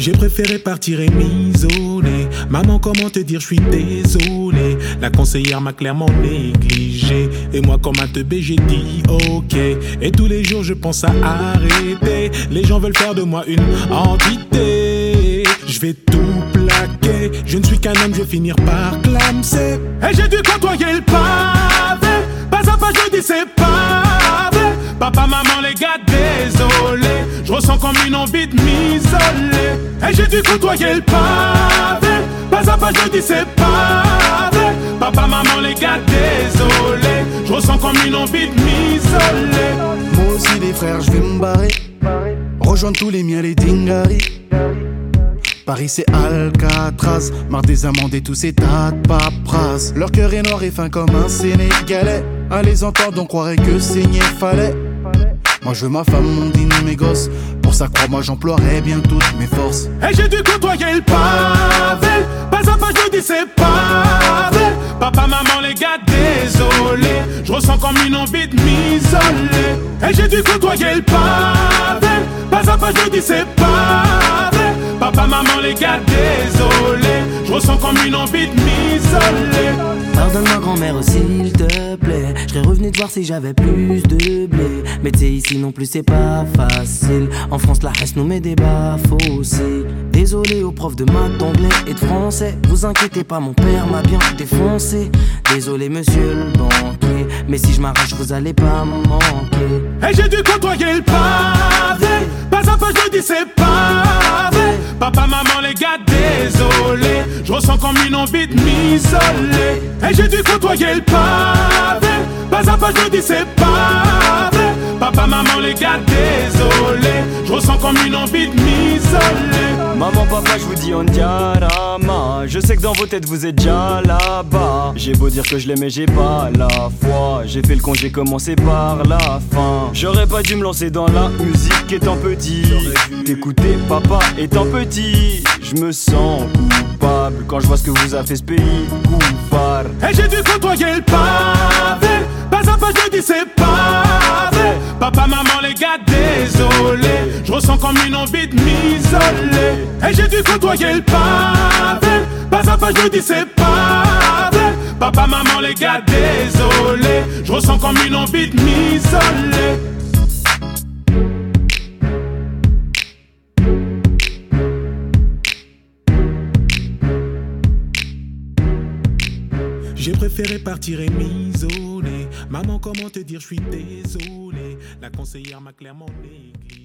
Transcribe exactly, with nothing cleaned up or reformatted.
J'ai préféré partir et m'isoler. Maman, comment te dire, je suis désolé. La conseillère m'a clairement négligé. Et moi, comme un teubé, j'ai dit ok. Et tous les jours, je pense à arrêter. Les gens veulent faire de moi une entité. Je vais tout plaquer. Je ne suis qu'un homme, je vais finir par clamser. Et j'ai dû côtoyer le pavé. Pas à pas, je dis c'est pavé. Papa, maman, les gars, désolé. Je ressens comme une envie de m'isoler. Et j'ai dû côtoyer le pavé. Pas à pas, je dis c'est pavé. Papa, maman, les gars, désolé. Je ressens comme une envie de m'isoler. Moi aussi les frères, je vais me barrer. Rejoindre tous les miens, les dingaris. Paris c'est Alcatraz, marre des amendes et tous ces tas de paperasse. Leur cœur est noir et fin comme un Sénégalais. À les entendre on croirait que saigner fallait. Moi je veux ma femme, mon dîner, mes gosses. Pour ça crois-moi j'emploierai bien toutes mes forces. Et j'ai dû côtoyer le pavé. Pas à pas je dis c'est pavé. Papa, maman, les gars, désolé. Je ressens comme une envie de m'isoler. Et j'ai dû côtoyer le pavé. Pas à pas je dis c'est pavé. Papa, maman, les gars, désolé. Je ressens comme une envie de m'isoler. Pardonne-moi grand-mère s'il te plaît. Je serais revenu te voir si j'avais plus de blé. Mais t'sais ici non plus c'est pas facile. En France la haine nous met des baffes aussi. Désolé aux profs de maths, d'anglais et de français. Vous inquiétez pas, mon père m'a bien défoncé. Désolé monsieur le banquier, mais si je m'arrache vous allez pas me manquer. Et j'ai dû côtoyer le pavé. Pas à pas je dis c'est pavé. Papa, maman, les gars, désolé. Je ressens comme une envie de m'isoler. Et j'ai dû côtoyer le pavé. Pas à pas je dis c'est pavé. Papa, maman, les gars, désolé. Je ressens comme une envie de m'isoler. Maman, papa, je vous dis on diarama. Je sais que dans vos têtes vous êtes déjà là-bas. J'ai beau dire que je l'aime mais j'ai pas la foi. J'ai fait le con, j'ai commencé par la fin. J'aurais pas dû me lancer dans la musique étant petit. T'écouter papa étant petit. Je me sens coupable quand je vois ce que vous a fait ce pays coupable. Et j'ai dû côtoyer le pavé. Pas à pas je dis c'est pavé. Papa, maman, les gars, désolé. Je ressens comme une envie de m'isoler. Et j'ai dû côtoyer le pavé. Pas à pas je dis c'est pavé. Papa, maman, les gars, désolé. Je ressens comme une envie de m'isoler. J'ai préféré partir et m'isoler. Maman, comment te dire, je suis désolé. La conseillère m'a clairement négligé.